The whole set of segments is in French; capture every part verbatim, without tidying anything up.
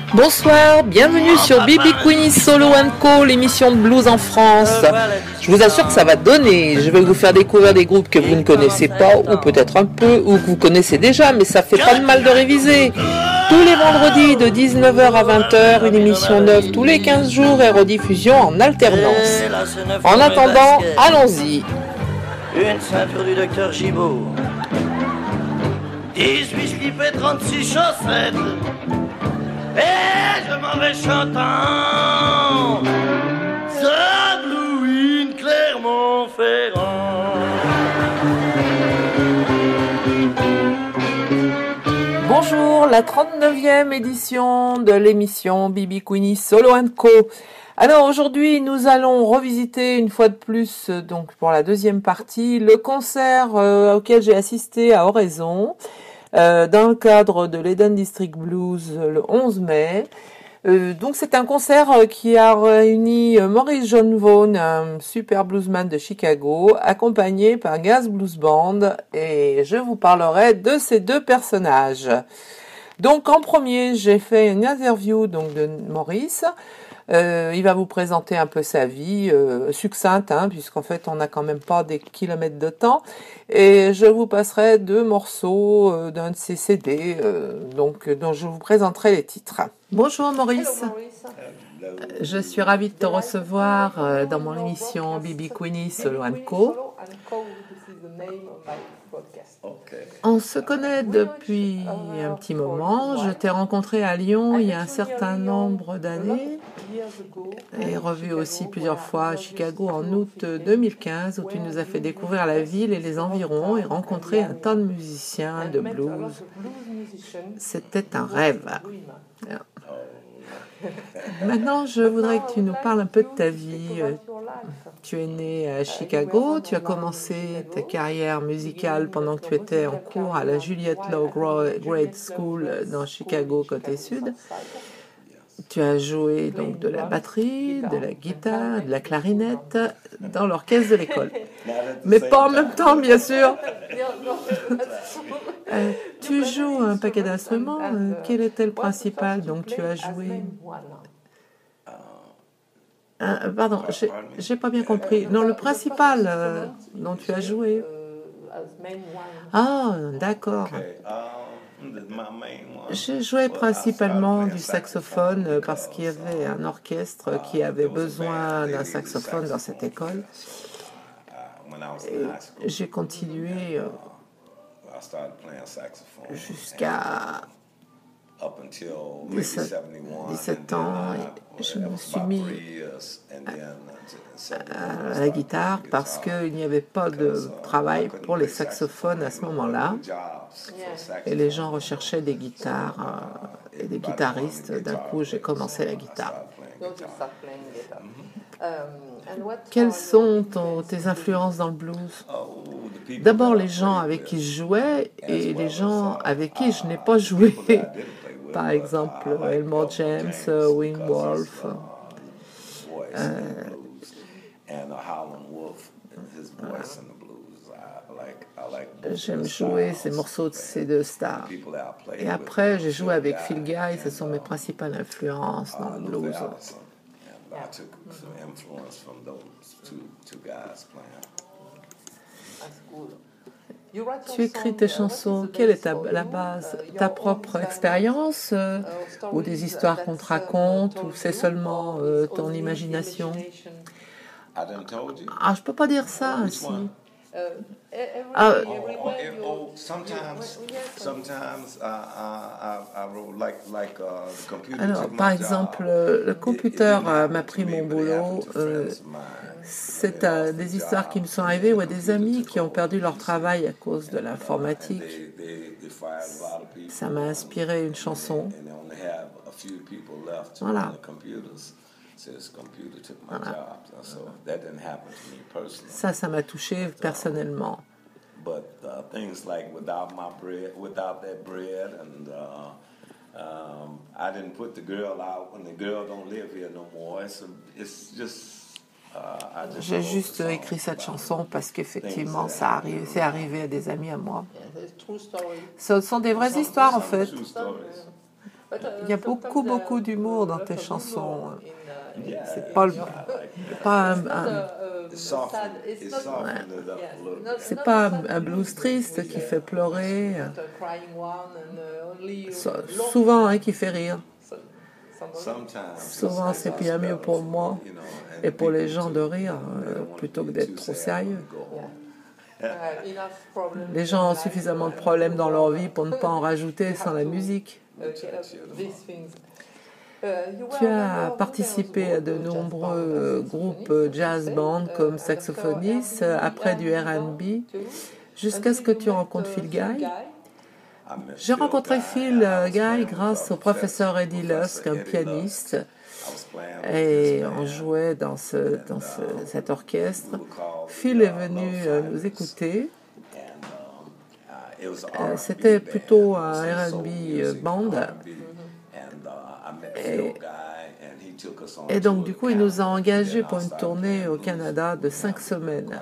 Bonsoir, bienvenue sur B B Queenie Solo and Co, l'émission de blues en France. Je vous assure que ça va donner. Je vais vous faire découvrir des groupes que vous ne connaissez pas, ou peut-être un peu, ou que vous connaissez déjà, mais ça fait pas de mal de réviser. Tous les vendredis de dix-neuf heures à vingt heures, une émission neuve tous les quinze jours et rediffusion en alternance. En attendant, allons-y. Une ceinture du docteur Gibault, dix-huit slips et trente-six chaussettes. Et je m'en vais chantant Sablouine, Clermont-Ferrand. Bonjour, la trente-neuvième édition de l'émission B B Queenie Solo and Co. Alors aujourd'hui, nous allons revisiter une fois de plus, donc pour la deuxième partie, le concert euh, auquel j'ai assisté à Oraison. Euh, dans le cadre de l'Eden District Blues euh, le onze mai. Euh, donc c'est un concert euh, qui a réuni euh, Maurice John Vaughan, un super bluesman de Chicago, accompagné par Gaz Blues Band, et je vous parlerai de ces deux personnages. Donc en premier, j'ai fait une interview donc de Maurice. Euh, il va vous présenter un peu sa vie, euh, succincte, hein, puisqu'en fait on n'a quand même pas des kilomètres de temps. Et je vous passerai deux morceaux euh, d'un de ses C D, euh, donc dont je vous présenterai les titres. Bonjour Maurice. Hello, Maurice. Hello. Je suis ravie de te recevoir euh, dans mon émission B B Queenie Solo and Co. On se connaît depuis un petit moment. Je t'ai rencontré à Lyon il y a un certain nombre d'années et revu aussi plusieurs fois à Chicago en août deux mille quinze, où tu nous as fait découvrir la ville et les environs et rencontrer un tas de musiciens de blues. C'était un rêve. Maintenant, je voudrais que tu nous parles un peu de ta vie. Tu es né à Chicago, tu as commencé ta carrière musicale pendant que tu étais en cours à la Juliette Low Grade School dans Chicago, côté sud. Tu as joué donc de la batterie, de la guitare, de la clarinette dans l'orchestre de l'école. Mais pas en même temps, bien sûr. euh, tu joues un paquet d'instruments. Euh, quel était le principal dont tu as joué? Euh, pardon, j'ai, j'ai pas bien compris. Non, le principal euh, dont tu as joué. Ah, d'accord. J'ai joué principalement du saxophone parce qu'il y avait un orchestre qui avait besoin d'un saxophone dans cette école. Et j'ai continué jusqu'à dix-sept ans. Et je me suis mis à, à la guitare parce qu'il n'y avait pas de travail pour les saxophones à ce moment-là. Et les gens recherchaient des guitares et des guitaristes. D'un coup, j'ai commencé la guitare. Quelles sont ton, tes influences dans le blues? D'abord, les gens avec qui je jouais et les gens avec qui je n'ai pas joué. Par exemple, Elmore James, Wayne Wolf. Euh, J'aime jouer ces morceaux de ces deux stars. Et après, j'ai joué avec Phil Guy, ce sont mes principales influences dans le blues. Tu écris tes chansons, quelle est ta, la base? Ta propre expérience euh, ou des histoires qu'on te raconte, ou c'est seulement euh, ton imagination? Ah, je peux pas dire ça ainsi. Ah, alors, par exemple, le computer euh, m'a pris mon boulot. Euh, c'est euh, des histoires qui me sont arrivées ou à des amis qui ont perdu leur travail à cause de l'informatique. Ça m'a inspiré une chanson. Voilà. Voilà. Ça, ça m'a touché personnellement. But uh, things like without my bread, without that bread, and uh, um, I didn't put the girl out when the girl don't live here no more. It's, a, it's just. Uh, just J'ai juste écrit cette chanson parce qu'effectivement, ça arrive, c'est arrivé à des amis à moi. Ce sont des vraies histoires en fait. il y a beaucoup, beaucoup d'humour dans tes chansons. C'est pas, le, pas un, un c'est pas un, un blues triste qui fait pleurer. So, souvent, hein, qui fait rire. Souvent, c'est bien mieux pour moi et pour les gens de rire euh, plutôt que d'être trop sérieux. Les gens ont suffisamment de problèmes dans leur vie pour ne pas en rajouter sans la musique. Tu as participé à de nombreux groupes jazz band comme saxophoniste, après du R and B, jusqu'à ce que tu rencontres Phil Guy. J'ai rencontré Phil Guy grâce au professeur Eddie Lusk, un pianiste, et on jouait dans, ce, dans ce, cet orchestre. Phil est venu nous écouter. C'était plutôt un R and B band. Et, et donc, du coup, il nous a engagés pour une tournée au Canada de cinq semaines.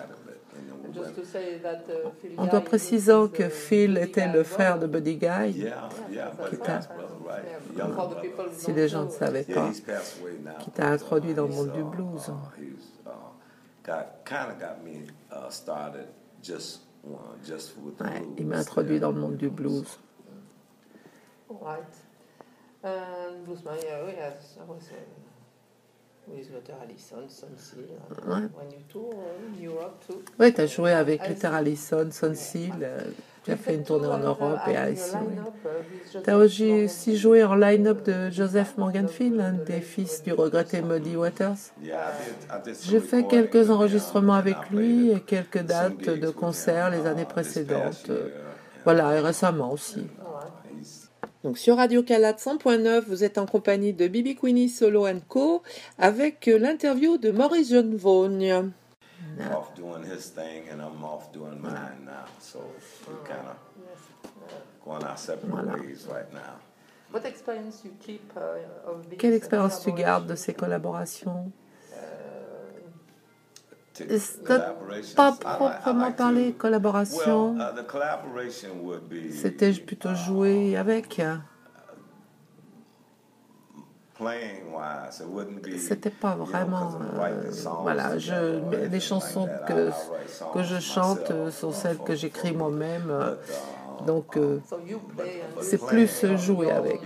On doit préciser que Phil était le frère de Buddy Guy, qui t'a, si les gens ne savaient pas, qui t'a introduit dans le monde du blues. Ouais, il m'a introduit dans le monde du blues. And Bluesman, yeah, we had, I was uh, with Luther Allison, Sonseal, Ouais. when you tour in Europe too. Oui, tu as joué avec Luther Allison, Sonseal, euh, tu as fait une tournée en Europe et à ici. Tu as aussi joué en line-up de Joseph Morganfield, un des fils du regretté Muddy Waters. J'ai fait quelques enregistrements avec lui et quelques dates de concerts les années précédentes. Voilà, et récemment aussi. Donc sur Radio Calade cent point neuf, vous êtes en compagnie de B B Queenie Solo and Co avec l'interview de Maurice Jeune-Vaugn. Off doing his thing and I'm off doing mine now, so we're kind of going our separate ways right now. What experience you keep uh, of these Quelle expérience tu gardes de ces collaborations? Pas proprement parler collaboration. C'était plutôt jouer avec. C'était pas vraiment. Euh, voilà, je, les chansons que, que je chante sont celles que j'écris moi-même. Donc, euh, c'est plus jouer avec.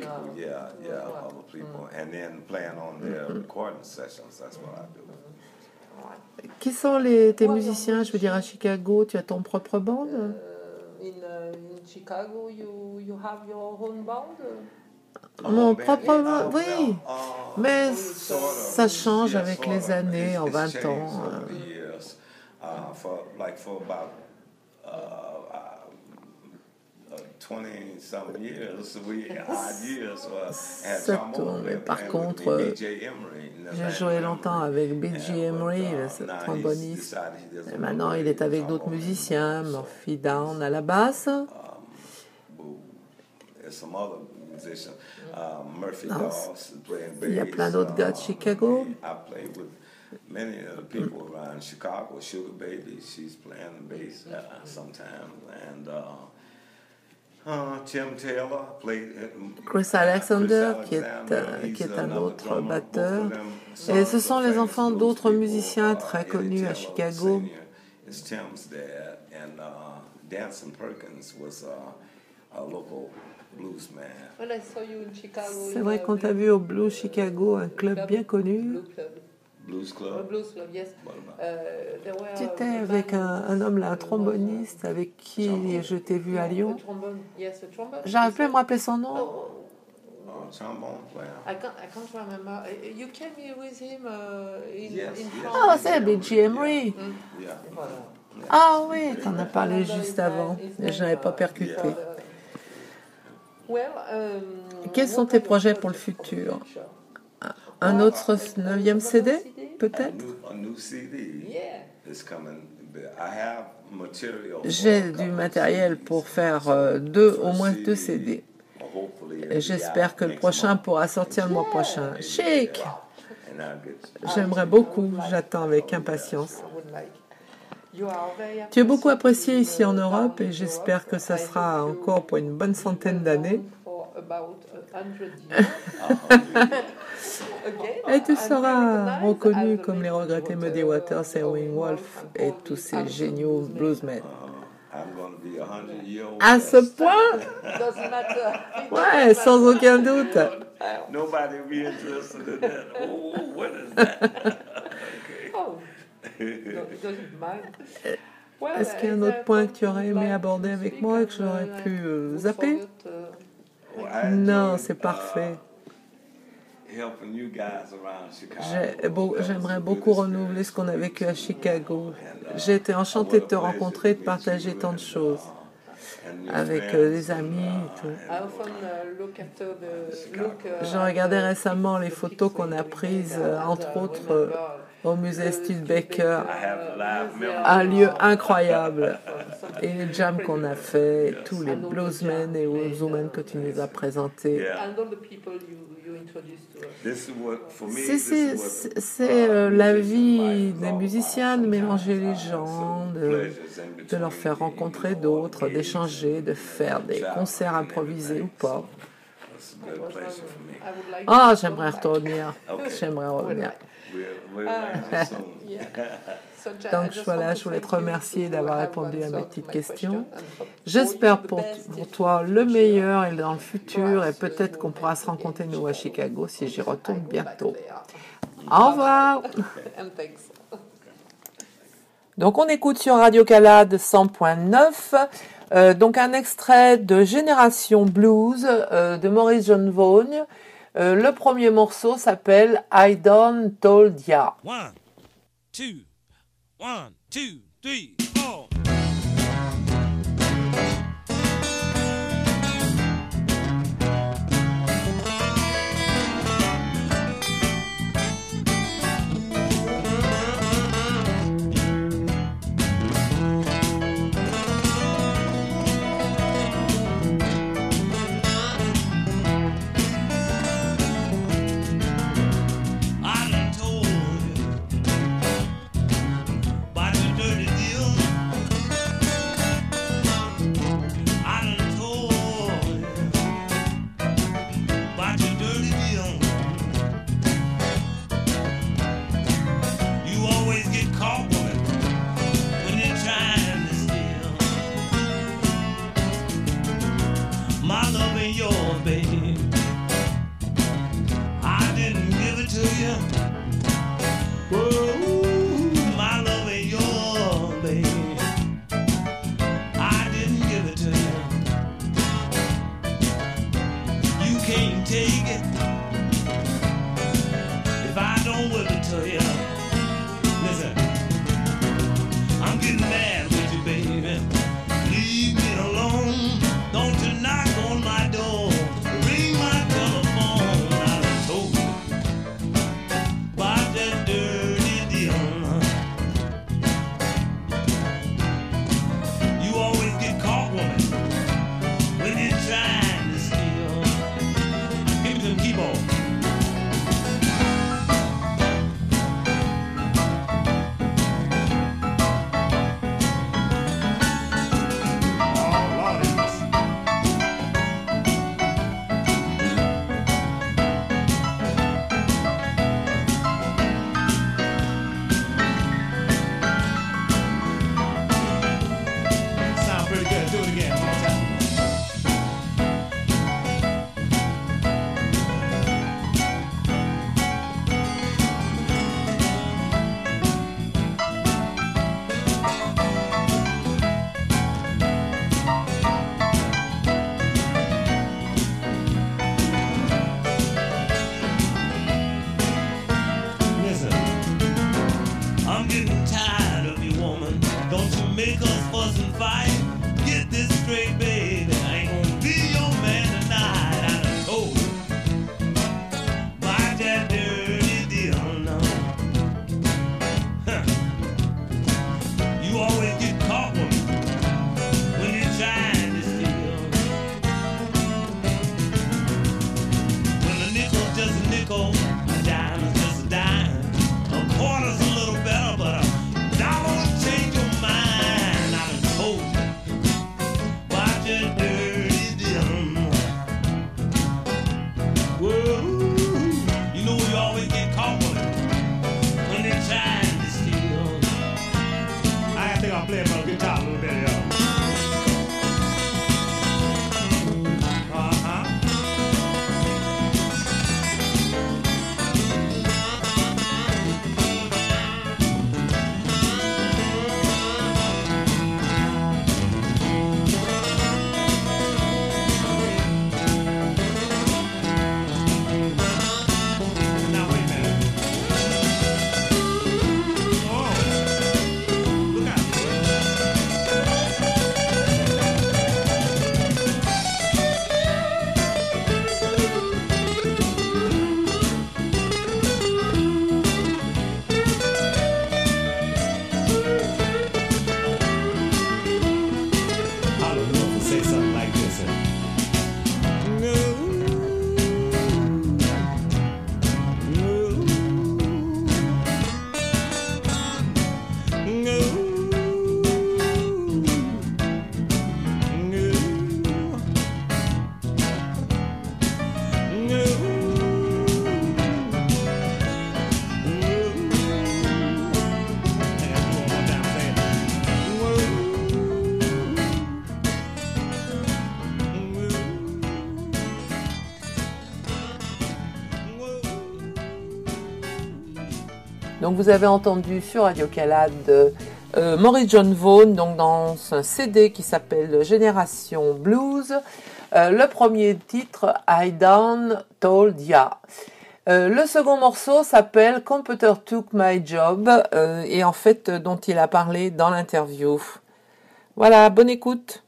Qui sont les, tes musiciens? Je veux dire, à Chicago, tu as ton propre band? Uh, in, uh, in Chicago, you, you have your own band? Mon propre band, oui. Mais ça change avec les années, en vingt ans. Ça tourne, mais par contre, j'ai joué longtemps avec B J Emery, le tromboniste. Et maintenant, il est avec d'autres musiciens, Murphy Down à la basse. Non, il y a plein d'autres gars de Chicago. Many of the people around Chicago, Sugar Baby, she's playing the bass uh, sometimes, and uh, uh, Tim Taylor played. Chris Alexander, qui est, euh, qui est un autre batteur. Et ce sont les enfants d'autres musiciens très connus à Chicago. Tim's dad, and uh, Danson Perkins was uh, a local bluesman. When I saw you in Chicago, C'est vrai qu'on t'a vu au Blues Chicago, un club bien connu. Blues Club. Blues Club, yes. Uh, there were Tu étais avec un, un homme là, un tromboniste, avec qui je t'ai vu à Lyon. Yes, a trombone. J'arrive plus à me rappeler son nom. Oh, Uh, trombone player. I can't, I can't remember. Uh, You came here with him uh, in, Yes, in yes. France. Ah, c'est B J Emery. Mm. Yeah. Voilà. Ah oui, t'en as parlé juste avant, mais je n'avais pas percuté. Well, um, Quels sont tes projets pour le futur? Un autre neuvième C D, peut-être? A new C D Yeah. is coming. I have material. J'ai du matériel pour faire euh, deux, au moins deux C D. Et j'espère que le prochain pourra sortir le mois prochain. Chic! J'aimerais beaucoup, j'attends avec impatience. Tu es beaucoup apprécié ici en Europe et j'espère que ça sera encore pour une bonne centaine d'années. about a hundred years. Again, Et tu I'm seras recognized reconnu as the comme les main regrettés Muddy contributor Waters et of Wayne Wolf Wolf et and tous all ces the géniaux absolute bluesmen. Uh, I'm going to be a hundred year old. À ce point? Doesn't matter. It Ouais, doesn't sans matter. aucun doute. Nobody will be interested in that. Oh, what is that? Okay. Oh, no, it doesn't mind. Well, Est-ce qu'il y a un is autre there point que tu something aurais you'd aimé like aborder to avec speak moi et and, que j'aurais uh, pu euh, would zapper? forget, uh, Well, I Non, enjoyed, c'est parfait. uh, helping you guys around Chicago. J'ai- beau- That was J'aimerais a beaucoup good renouveler ce qu'on a vécu à Chicago. And, uh, J'ai été enchantée de te what a rencontrer, de pleasure to meet partager you tant de and, choses uh, and your avec friends euh, des and, amis uh, et tout. I and, often uh, look after the look. Uh, J'ai at regardé the récemment les the photos pics qu'on a we made prises, and, euh, uh, entre remember autres, euh, au musée Studebaker. I have live memories. Un lieu incroyable. Something Et les jams qu'on a fait, Yes. tous les bluesmen et women que tu nous as présentés. Yeah. And all the people you, you introduced to us. This is what, for me, C'est this c'est- is what, c'est- c'est, uh, euh, la musician vie life is des all musiciens, about. de mélanger les Sometimes I gens, have some de, pleasures in de between leur faire the, rencontrer you know, d'autres, gigs d'échanger, and, de you faire know, des traveling concerts and improvisés ou everything. pas. It's a good pleasure for me. I would like Ah, to j'aimerais come back. revenir. Okay. J'aimerais revenir. We'll, we'll Ah. arrange it soon. Yeah. So, Ja- Donc I just voilà, want je to voulais te thank you remercier to d'avoir have répondu à mes answered petites my questions. question and hope J'espère for you the pour, best pour in toi the le future. meilleur et dans le futur, et Perhaps, uh, peut-être you qu'on will pourra make se it rencontrer in nous à Chicago. Chicago si j'y I retourne go back bientôt. there. Au revoir. And thanks. Donc on écoute sur Radio Calade cent point neuf, euh, donc un extrait de Génération Blues euh, de Maurice John Vaughan. Euh, le premier morceau s'appelle I Done Told Ya. One, two, one, two, three, four. I done told you about the dirty deal. I done told you about your dirty deal. You always get caught with it when you're trying to steal my love ain't yours, baby. I didn't give it to you. Whoa, my love ain't yours, baby. I didn't give it to you. You can't take it if I don't give it to you. Listen, I'm getting mad with you, baby. Leave me alone. Don't you knock on my door. Ring my telephone. I done told you about that dirty deal. You always get caught, woman, when you're trying to steal. Give me some keyboard. Oh, Lord, sound pretty good. Do it again. One more time. Listen, I'm getting tired of you, woman. Don't you make us fuss and fight. Get this straight, baby. I ain't gonna be your man tonight. I done told you about that dirty deal now. Huh. You always get caught, woman, when you're trying to steal. When a nickel's just a nickel, a dime is just a dime. A quarter's a little better, but a dollar will change your mind. I done told you about your dirty deal. Donc vous avez entendu sur Radio Calade euh, Maurice John Vaughan, donc dans un C D qui s'appelle Génération Blues. Euh, le premier titre, I Done Told Ya. Euh, le second morceau s'appelle Computer Took My Job euh, et en fait euh, dont il a parlé dans l'interview. Voilà, bonne écoute.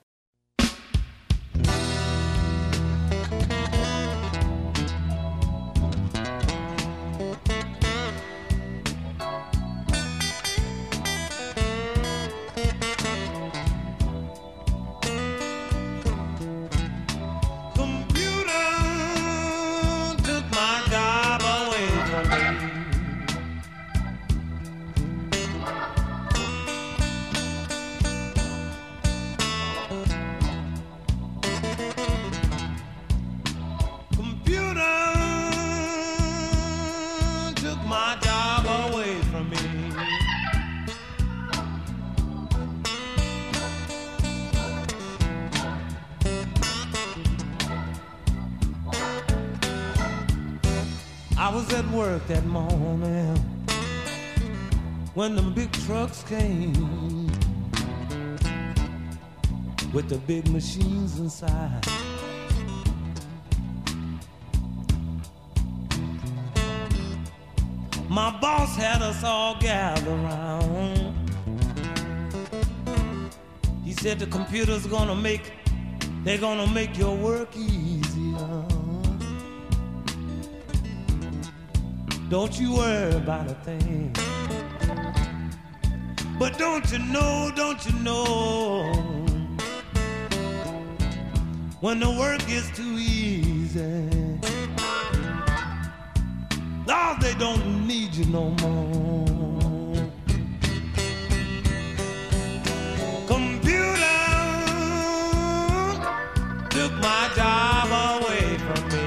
I was at work that morning when the big trucks came with the big machines inside. My boss had us all gather around. He said the computer's gonna make, they're gonna make your work easier. Don't you worry about a thing. But don't you know, don't you know, when the work gets too easy, Lord, they don't need you no more. Computer took my job away from me.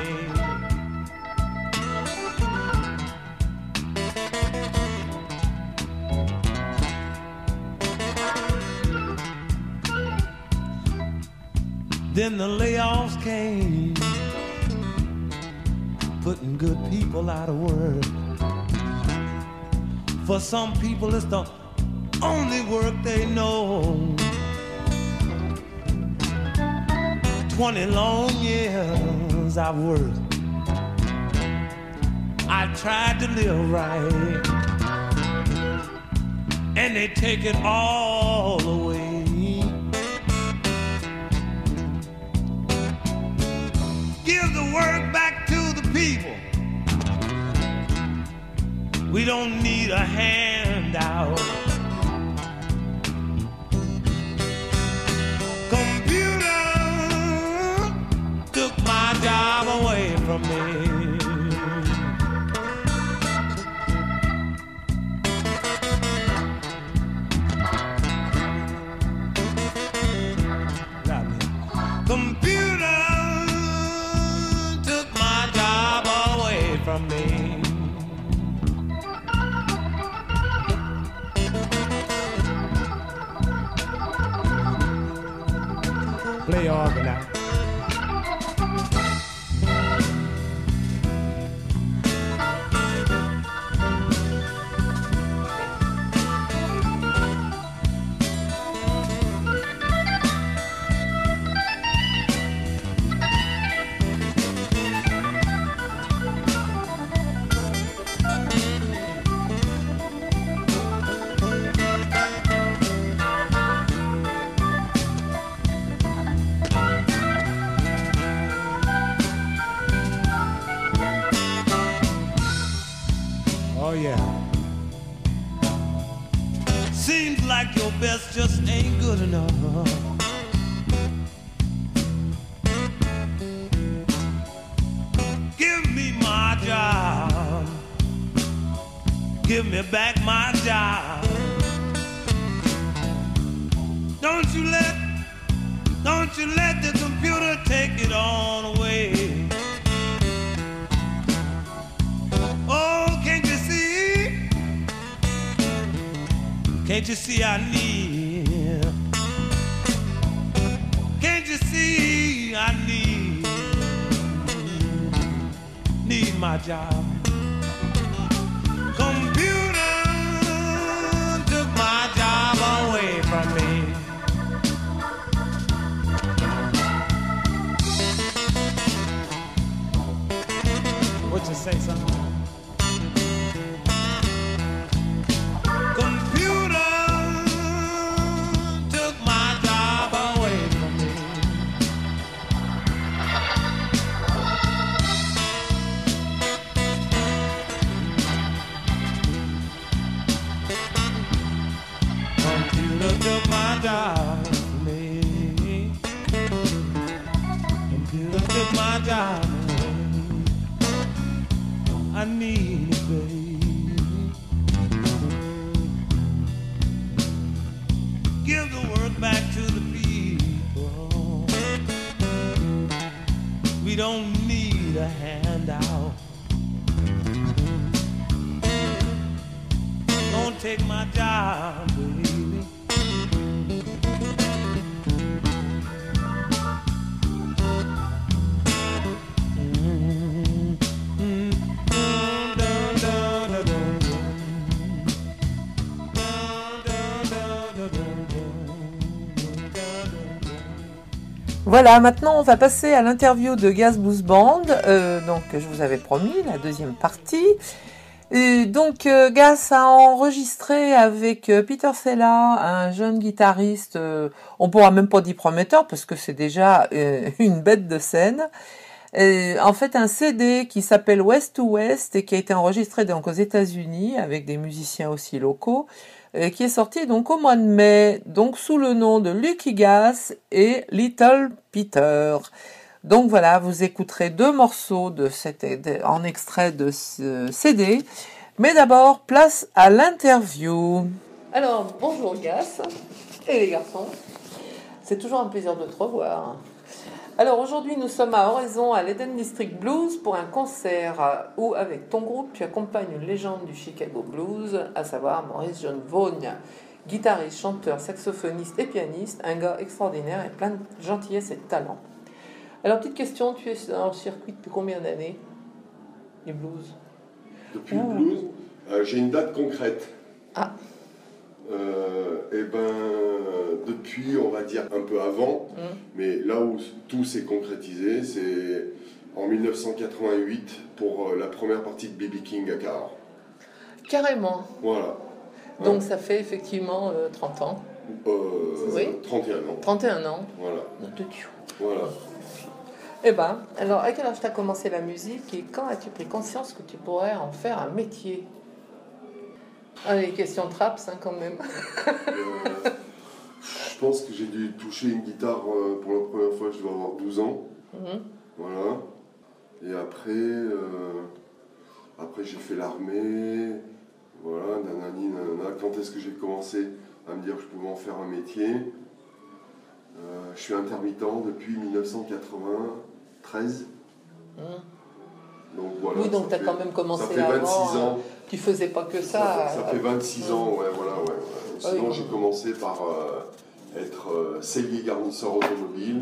Then the layoffs came, putting good people out of work. For some people it's the only work they know. Twenty long years I've worked, I tried to live right, and they take it all away. Give the work back to the people. We don't need a handout. Computer took my job away from me. Computer took my job away from me. Play organ now. Your best just ain't good enough. Give me my job. Give me back my job. Don't you let, don't you let the computer take it on away. Oh, can't you see? Can't you see I need? Can't you see I need? Need my job. Computer say something. Computers took my job away from me. Computer took my job from me. Computer took my job away. I need it, baby. Give the work back to the people. We don't need a handout. Don't take my job, baby. Voilà, maintenant on va passer à l'interview de Gaz Blues Band, euh, donc je vous avais promis la deuxième partie. Et donc euh, Gaz a enregistré avec euh, Peter Sella, un jeune guitariste, euh, on pourra même pas dire prometteur parce que c'est déjà euh, une bête de scène. Et, en fait un C D qui s'appelle West to West et qui a été enregistré donc aux États-Unis avec des musiciens aussi locaux. Qui est sorti donc au mois de mai, donc sous le nom de Lucky Gaz et Little Peter. Donc voilà, vous écouterez deux morceaux de cet, en extrait de ce C D. Mais d'abord, place à l'interview. Alors, bonjour Gaz et les garçons. C'est toujours un plaisir de te revoir. Alors aujourd'hui, nous sommes à Oraison, à l'Eden District Blues, pour un concert où, avec ton groupe, tu accompagnes une légende du Chicago Blues, à savoir Maurice John Vaughan, guitariste, chanteur, saxophoniste et pianiste, un gars extraordinaire et plein de gentillesse et de talent. Alors, petite question, tu es dans le circuit depuis combien d'années, du blues? Depuis Ouh. le blues, euh, j'ai une date concrète. Ah. Euh, et ben depuis, on va dire un peu avant, mmh. mais là où tout s'est concrétisé, c'est en dix-neuf cent quatre-vingt-huit pour la première partie de B B King à Cahors. Carrément. Voilà. Donc hein. Ça fait effectivement euh, trente ans. Euh, oui. trente et un ans. trente et un ans. Voilà. De Dieu. Voilà. Eh ben, alors à quel âge tu as commencé la musique et quand as-tu pris conscience que tu pourrais en faire un métier? Ah, les questions traps, hein, quand même. euh, je pense que j'ai dû toucher une guitare euh, pour la première fois, je dois avoir douze ans. Mmh. Voilà. Et après, euh, après j'ai fait l'armée. Voilà, nanani, nanana. Quand est-ce que j'ai commencé à me dire que je pouvais en faire un métier? euh, Je suis intermittent depuis dix-neuf cent quatre-vingt-treize. Mmh. Donc voilà. Oui, donc tu as quand même commencé ça fait vingt-six avant, ans. Tu faisais pas que ça. Ça fait, ça fait vingt-six ans, ouais, voilà, ouais. ouais. Sinon, oui. J'ai commencé par euh, être euh, sellier garnisseur automobile.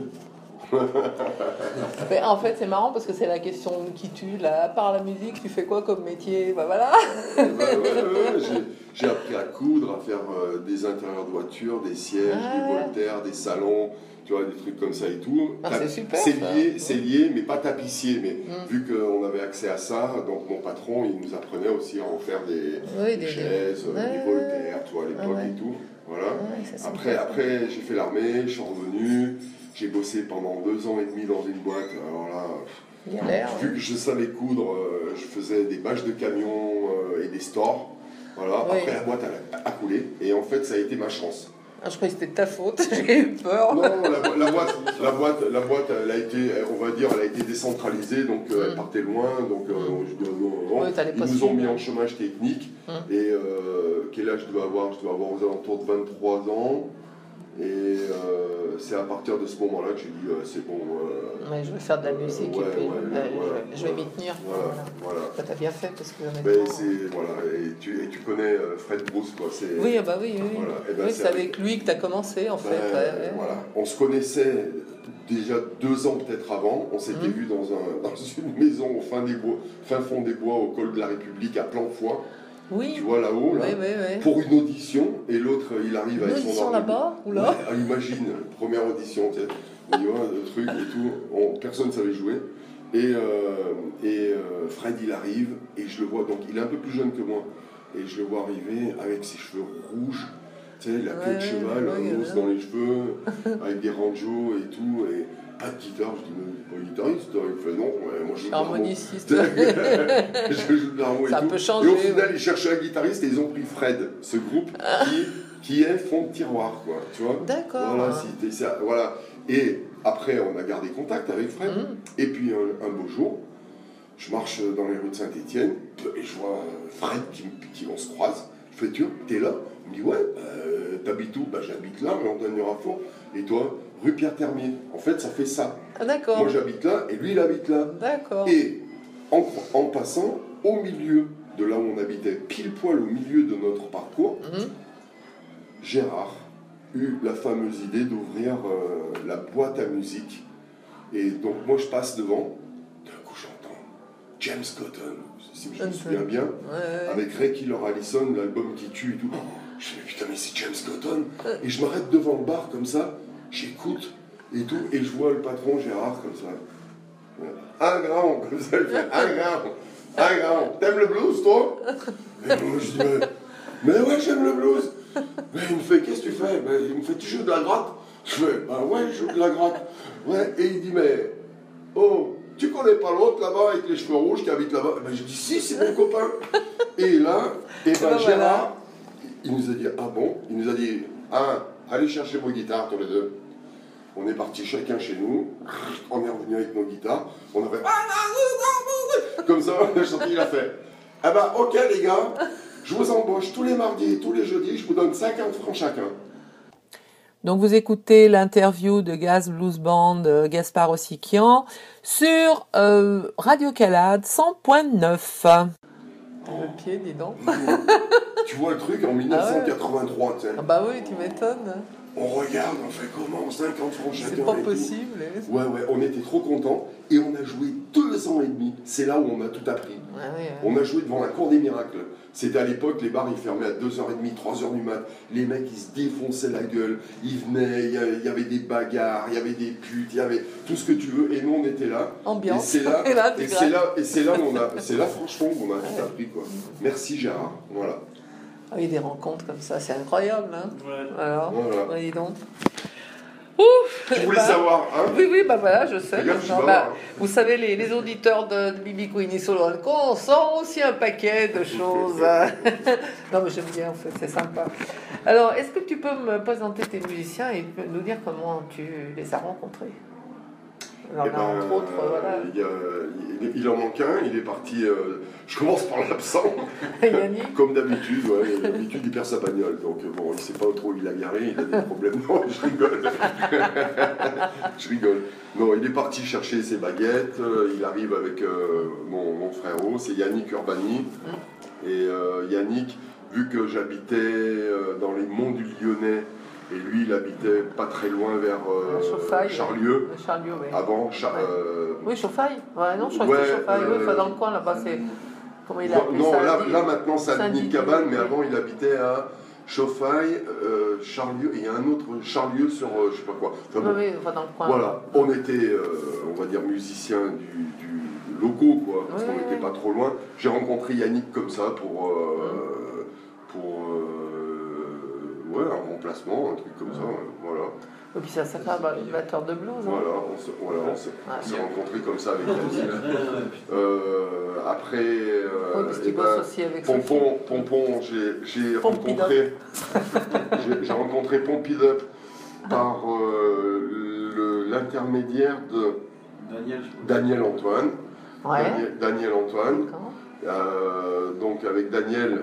Mais en fait, c'est marrant parce que c'est la question qui tue. Là, à part la musique, tu fais quoi comme métier? Bah voilà. Bah, ouais, ouais, ouais. J'ai, j'ai appris à coudre, à faire euh, des intérieurs de voitures, des sièges, ah, des voltaires, des salons. Tu vois, des trucs comme ça et tout. Ah, c'est super. C'est lié, c'est lié, mais pas tapissier. Mais mm. vu qu'on avait accès à ça, donc mon patron, il nous apprenait aussi à en faire des, oui, des, des des... chaises, ouais. des voltaires, tu vois, à l'époque ah, ouais. et tout. Voilà. Ouais, après, après, j'ai fait l'armée, je suis revenu, j'ai bossé pendant deux ans et demi dans une boîte. Alors là, Galère, vu ouais. que je savais coudre, euh, je faisais des bâches de camions euh, et des stores. Voilà. Oui. Après, la boîte a, a coulé. Et en fait, ça a été ma chance. Ah, je croyais que c'était de ta faute, j'ai eu peur. Non, la, la, boîte, la, boîte, la boîte, elle a été, on va dire, elle a été décentralisée, donc euh, mm. elle partait loin, donc euh, mm. je dois, non, non, oui, ils nous ont mis en chômage technique, mm. et euh, quel âge je dois avoir? Je dois avoir aux alentours de vingt-trois ans, et euh, c'est à partir de ce moment-là que j'ai dit, euh, c'est bon... Euh, ouais, je vais faire de la musique, euh, ouais, et puis, ouais, euh, voilà, je, je vais m'y tenir. Voilà, voilà. Bah, t'as bien fait, parce que... Mais c'est, voilà, et tu, et tu connais euh, Fred Bruce, quoi. C'est, oui, bah oui, oui. Voilà, et ben oui, c'est, c'est avec lui que t'as commencé, en ben, fait. Ouais, ouais. Voilà. On se connaissait déjà deux ans peut-être avant. On s'était mmh. vus dans, un, dans une maison au fin, des bois, fin fond des bois, au col de la République, à Planfoy. Oui. Tu vois là-haut, là, oui, oui, oui. pour une audition, et l'autre il arrive une avec audition son là-bas ou là ouais, imagine, première audition, tu sais, on y va, le truc et tout, on, personne ne savait jouer. Et, euh, et euh, Fred, il arrive, et je le vois, donc il est un peu plus jeune que moi, et je le vois arriver avec ses cheveux rouges, tu sais, la queue Ouais, de cheval, ouais, un ouais. mousse dans les cheveux, avec des ranjos et tout, et pas de guitare. Je dis, mais pas guitariste, il fait non, ouais, moi je joue de l'harmonie. Harmoniciste. Je joue de l'harmonie et Ça tout. peut changer, Et au final, ouais. ils cherchaient un guitariste et ils ont pris Fred, ce groupe qui, qui est fond de tiroir, quoi, tu vois. D'accord. Voilà, c'était ça, voilà. Et après, on a gardé contact avec Fred. Mhm. Et puis, un, un beau jour, je marche dans les rues de Saint-Étienne et je vois Fred qui, qui on se croise. Je fais, tu t'es là? Il me dit, ouais, euh, t'habites où? Bah, j'habite là, mais on donne à fond. Et toi, rue Pierre-Termier. En fait, ça fait ça. Ah, d'accord. Moi, j'habite là et lui, il habite là. D'accord. Et en, en passant, au milieu de là où on habitait, pile poil au milieu de notre parcours, Mhm. Gérard eut la fameuse idée d'ouvrir euh, la boîte à musique. Et donc moi je passe devant, d'un coup j'entends James Cotton, si je me souviens bien, Ouais. avec Ray Killer Allison, l'album qui tue et tout. Je fais putain mais c'est James Cotton. Et je m'arrête devant le bar comme ça, j'écoute et tout, et je vois le patron Gérard comme ça. Un grand, comme ça, il fait un grand, un grand. T'aimes le blues toi? Et moi je dis mais, mais ouais j'aime le blues. Mais il me fait, qu'est-ce que tu fais? Ben, il me fait, tu joues de la gratte? Je fais, ben ouais, je joue de la gratte. Ouais, et il dit, mais, oh, tu connais pas l'autre là-bas avec les cheveux rouges qui habite là-bas? Ben, je dis, si, c'est mon copain. Et là, et ben, Ben, Gérard, il nous a dit, ah bon? Il nous a dit, ah, allez chercher vos guitares, tous les deux. On est partis chacun chez nous, on est revenu avec nos guitares, on a fait, comme ça, le chantier, il a fait, ah ben, ok les gars, je vous embauche tous les mardis et tous les jeudis, je vous donne cinquante francs chacun. Donc vous écoutez l'interview de Gaz Blues Band, euh, Gaspard Ossiquian, sur euh, Radio Calade cent point neuf. Le pied, dis donc. Tu vois le truc en mille neuf cent quatre-vingt-trois, tu sais. Ah bah oui, tu m'étonnes. On regarde, on fait comment, cinquante francs chacun. C'est pas et tout. possible. hein. Ouais, ouais, on était trop contents et on a joué deux ans et demi. C'est là où on a tout appris. Ouais, ouais, ouais. On a joué devant la Cour des Miracles. C'était à l'époque, les bars ils fermaient à deux heures trente, trois heures du mat. Les mecs ils se défonçaient la gueule. Ils venaient, il y avait- il y avait des bagarres, il y avait des putes, il y avait tout ce que tu veux. Et nous on était là. Ambiance. Et c'est là, Et là, tu et c'est grattes. là, et c'est là où on a, c'est là franchement où on a tout appris quoi. Merci Gérard. Voilà. Ah oui, des rencontres comme ça, c'est incroyable. Hein. Alors, Voilà. ouais, dis donc. Ouf. Tu voulais Bah, savoir, hein? Oui, oui, bah voilà, je sais. Regarde, je suis maintenant. pas Bah, là, hein. vous savez, les, les auditeurs de, de Bibi Queenie Solo Co, on sort aussi un paquet de choses. hein. Non, mais j'aime bien, en fait, c'est sympa. Alors, est-ce que tu peux me présenter tes musiciens et nous dire comment tu les as rencontrés? Alors, Eh là, ben, entre autres, voilà. il, y a- il- il en manque un, il est parti. euh, je commence par l'absent, Yannick. comme d'habitude. Ouais, d'habitude, il perd sa bagnole. Donc, euh, bon, il ne sait pas trop où il a garé, il a des problèmes. Non, je rigole. je rigole. Non, il est parti chercher ses baguettes. euh, il arrive avec euh, mon, mon frérot, c'est Yannick Urbani. Et euh, Yannick, vu que j'habitais euh, dans les monts du Lyonnais, et lui, il habitait pas très loin vers euh, À Chauffaille. Charlieu. Charlieu, oui. Avant, Char- Ouais. euh, Oui, Chauffaille. Ouais, non, je crois que Ouais, c'était Chauffaille. Oui, euh, enfin, dans le coin, là-bas, c'est. Comment il a appelé non, ça là, Dit- là maintenant, c'est à Saint-Didier. Denis-Cabane, mais avant, il habitait à Chauffaille, euh, Charlieu, et il y a un autre Charlieu sur euh, je sais pas quoi. Enfin, Oui, bon, oui, enfin, dans le coin. voilà, on était, euh, on va dire, musiciens du, du locaux, quoi, parce Ouais, qu'on n'était ouais. pas trop loin. J'ai rencontré Yannick comme ça pour, euh, pour euh, ouais, un remplacement, un truc comme ça, euh, voilà. Et puis c'est un sacré batteur de blues. hein. Voilà, on se- voilà, on s'est Ah, on s'est rencontrés comme ça avec Yannick. Euh, après, euh, Oui, parce eh qu'il ben, bosse aussi avec Sophie. Pompon, Pompon, j'ai j'ai Pompidou. rencontré, j'ai- j'ai rencontré Pompidou par euh, le- l'intermédiaire de Daniel Antoine. Ouais. Daniel, Daniel Antoine. D'accord. Euh, donc avec Daniel,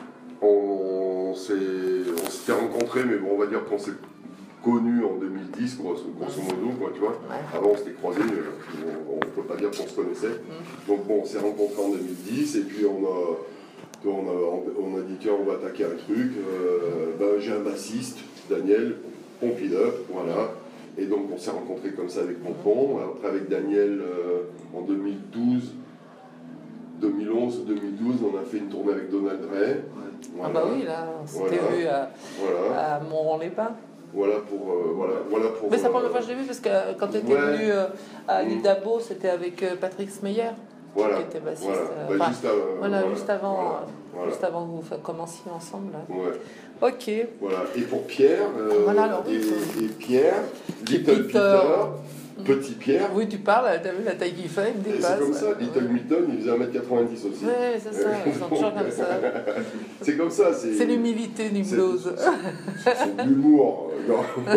on, s'est- on s'était rencontrés, mais bon, on va dire qu'on s'est connus en deux mille dix, grosso, grosso modo, quoi, tu vois. Ouais. Avant, on s'était croisés, mais euh, on ne peut pas dire qu'on se connaissait. Donc bon, on s'est rencontrés en deux mille dix, et puis on a, on a, on a dit, tiens, on va attaquer un truc. Euh, ben, j'ai un bassiste, Daniel, Pompidou, voilà. Et donc on s'est rencontrés comme ça avec Pompon. Après avec Daniel, euh, en deux mille douze, deux mille onze, deux mille douze, on a fait une tournée avec Donald Ray. Ah Voilà. bah oui, là, on s'était Voilà. vu à, Voilà. à Montron-les-Pins. Voilà pour, euh, voilà, voilà pour. Mais c'est la euh, première fois que je l'ai vu parce que euh, quand tu étais ouais. venu euh, à l'île Mm. d'Abo, c'était avec euh, Patrick Smeyer, Voilà. qui était bassiste. Voilà. euh, Bah, enfin, juste, avant, voilà, voilà, juste avant, voilà, euh, voilà. juste avant que vous fa- commenciez ensemble. Là. Ouais. Ok. Voilà. Et pour Pierre, euh, Voilà, alors oui, et, faut- et Pierre, Little Peter. Peter, Petit Pierre. Oui, tu parles, t'as vu la taille qu'il fait, il me Et dépasse. c'est comme ça, Little Milton, il faisait un mètre quatre-vingt-dix aussi. Oui, c'est ça, ils sont toujours comme ça. C'est comme ça, c'est. C'est l'humilité du c'est- blues. C'est de l'humour. euh,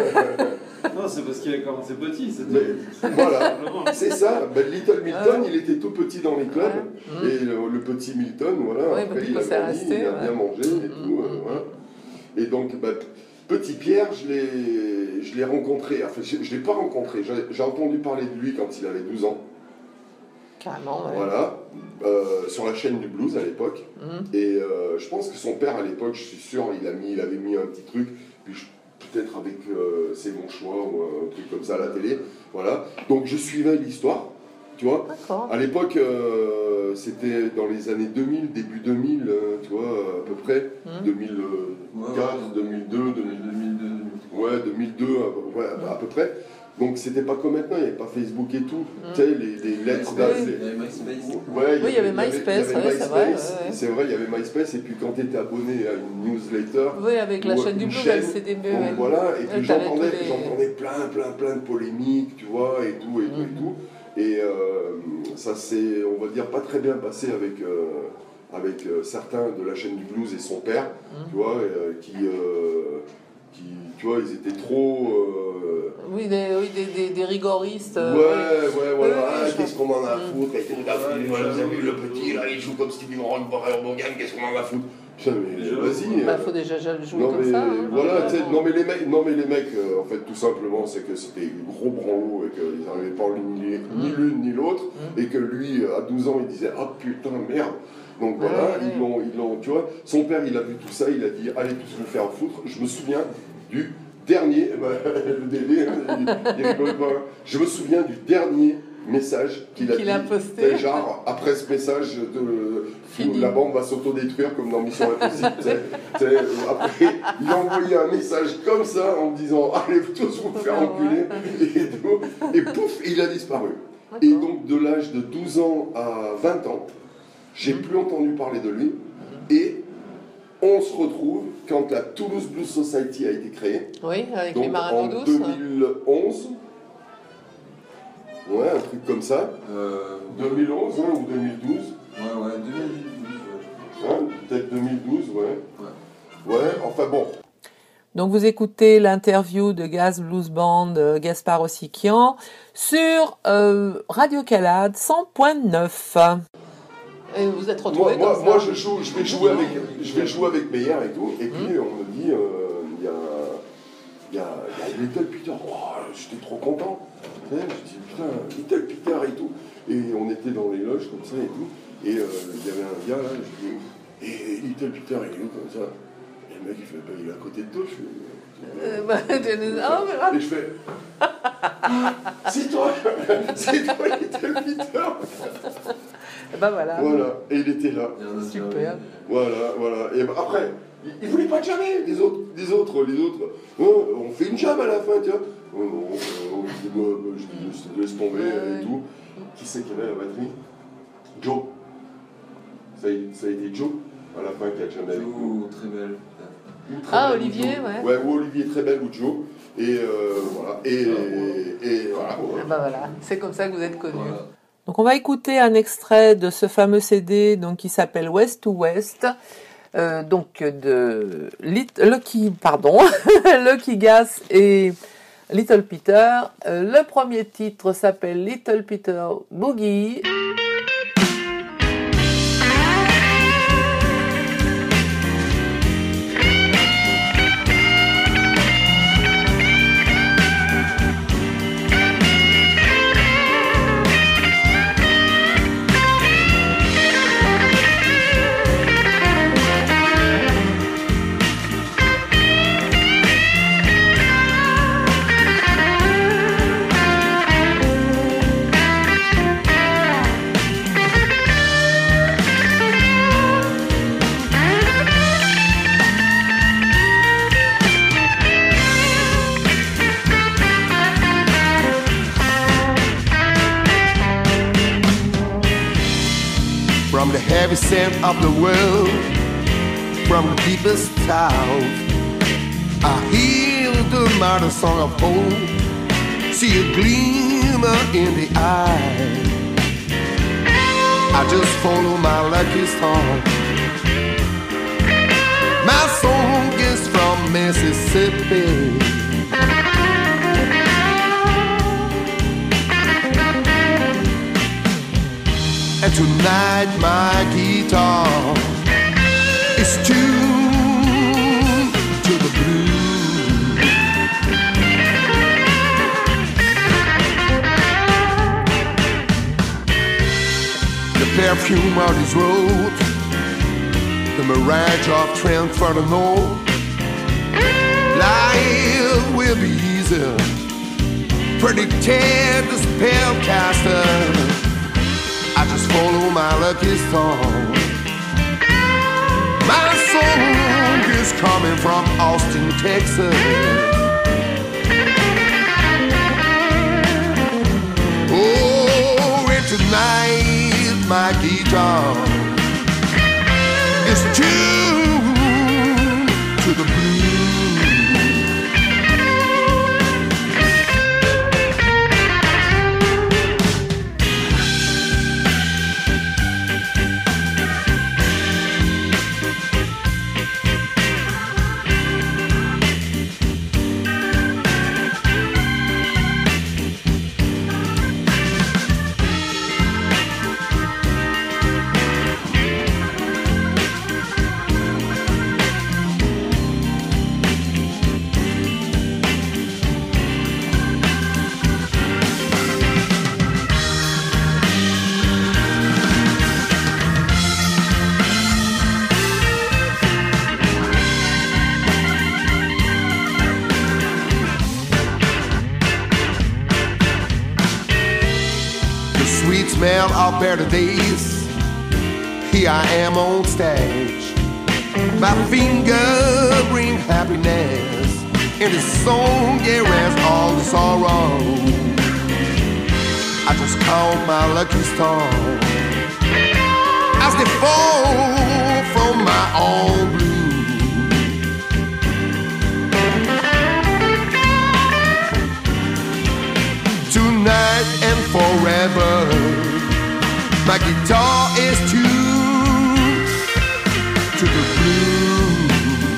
non. Non, c'est parce qu'il a commencé petit, c'est Mais tout. voilà, Simplement. c'est ça. Ben, Little Milton, Ouais. il était tout petit dans les clubs. Ouais. Et le, le petit Milton, voilà, Ouais, après bah, du il coup, a c'est grandi, resté, il a ouais. bien mangé et Mm, tout. euh, mm, voilà. Et donc, bah, Petit Pierre, je l'ai, je l'ai rencontré. Enfin, je ne l'ai pas rencontré. J'ai, j'ai entendu parler de lui quand il avait douze ans. Carrément, ouais. Voilà, euh, sur la chaîne du blues à l'époque. Mm. Et euh, je pense que son père à l'époque, je suis sûr, il, a mis, il avait mis un petit truc, puis je- peut-être avec euh, C'est mon choix ou un truc comme ça à la télé. Voilà. Donc je suivais l'histoire, tu vois. D'accord. À l'époque, euh, c'était dans les années deux mille, début deux mille, euh, tu vois, à peu près. Mm. deux mille quatre, deux mille deux, deux mille, deux mille deux. ouais, deux mille deux, à, ouais, à peu près. Donc c'était pas comme maintenant, il n'y avait pas Facebook et tout. Mm. Tu sais, les, les lettres Oui. d'âge. Il y avait MySpace. Ouais, Oui, il y avait MySpace, il y avait ouais, c'est vrai, MySpace, ouais, ouais. c'est vrai, il y avait MySpace, et puis quand tu étais abonné à une newsletter, Oui, avec la ou chaîne du une blues, chaîne, L C D B. donc ouais. voilà, et Ouais, puis t'avais j'entendais, tous les- j'entendais plein, plein, plein de polémiques, tu vois, et tout, et tout, Mhm. et tout. Et euh, ça s'est, on va dire, pas très bien passé avec, euh, avec euh, certains de la chaîne du blues et son père, Mhm. tu vois, euh, qui, euh, qui, tu vois, ils étaient trop... euh, Oui, des, oui, des, des, des rigoristes. euh, ouais, ouais, voilà, Oui, ah, oui, je qu'est-ce qu'on en a à Mm. foutre, avec les gars, vous avez vu le petit, là, il joue comme Stevie Ron Morgan, qu'est-ce qu'on en a à foutre. Putain, mais Je- vas-y. Bah, euh, faut déjà jouer non comme mais, ça. hein. voilà, tu sais, Vraiment. non mais les mecs, non mais les mecs, euh, en fait, tout simplement, c'est que c'était gros branlo et qu'ils n'arrivaient pas en ligne ni, ni Mm. l'une ni l'autre, Mm. et que lui, euh, à douze ans, il disait ah putain merde. Donc voilà, Ouais, ils ouais. l'ont, ils l'ont, tu vois, son père, il a vu tout ça, il a dit allez tous vous faire foutre. Je me souviens du dernier, bah, le délai, hein, il, il rigole pas. Je me souviens du dernier message qu'il a Qu'il dit. a posté. C'est genre après ce message de Fini. la bombe va s'autodétruire comme dans Mission Impossible. tu sais. Tu sais, après, il a envoyé un message comme ça en me disant allez tous vous faire enculer et tout. Et pouf, il a disparu. Et D'accord. donc de l'âge de douze ans à vingt ans, j'ai Mhm. plus entendu parler de lui. Et on se retrouve quand la Toulouse Blues Society a été créée. Oui, avec les Donc marins en d'eau douce. deux mille onze. Ouais, un truc comme ça. Euh, deux mille onze hein, ou deux mille douze. ouais, ouais, deux mille douze, ouais. Hein, peut-être deux mille douze, ouais. Ouais, enfin bon. Donc vous écoutez l'interview de Gaz Blues Band euh, Gaspard Ossiquian sur euh, Radio Calade cent point neuf. Et vous êtes Moi, retrouvés moi, comme moi, ça. je, joue, je vais jouer avec, je vais jouer avec Meyer et tout. Et puis on me dit, euh, il y a, il y a, il y a Little Peter. Oh, j'étais trop content. Tu sais, je dis putain, Little Peter et tout. Et on était dans les loges comme ça et tout. Et euh, il y avait un gars là, je dis, et Little Peter il est où comme ça. Et le mec il fait, bah, il est à côté de toi. Je fais, Euh, bah, tu- ah, mais rap- et je fais, c'est toi, c'est toi Little Peter. Et bah voilà. Voilà, et il était là. Il y en a Super. Voilà, voilà. Et bah, après, ils il voulaient pas de jamais, les autres, les autres, les autres. Oh, on fait une jam à la fin, tu vois. Oh non, euh, je dis, moi, moi, je dis, je te laisse tomber Ouais. et tout. Qui c'est qui avait la batterie? Joe. Ça a, ça a été Joe, à la fin, qui a jamais avec nous. Oh, très belle. Ou Très Ah, Belle, ou Olivier, Joe. ouais. Ouais, ou Olivier Très Belle ou Joe. Et euh, voilà. Et, et voilà. Ah voilà. bah voilà, c'est comme ça que vous êtes connus. Voilà. Donc on va écouter un extrait de ce fameux C D donc qui s'appelle West to West. Euh, donc de Lit- Lucky pardon Lucky Gas et Little Peter. Euh, le premier titre s'appelle Little Peter Boogie. Thank percent of the world from the deepest south. I hear the mighty song of hope, see a glimmer in the eye. I just follow my lucky star. My song is from Mississippi. And tonight my guitar is tuned to the blues. The perfume of this road, the mirage of Trent for the north. Life will be easier, predicted the spellcaster. I just follow my lucky star. My song is coming from Austin, Texas. Oh, and tonight my guitar is tuned to the blues. Smell of better days. Here I am on stage. My finger bring happiness, and the song erase all the sorrow. I just count my lucky stars as they fall from my own blue. Tonight and forever, my guitar is tuned to the blues.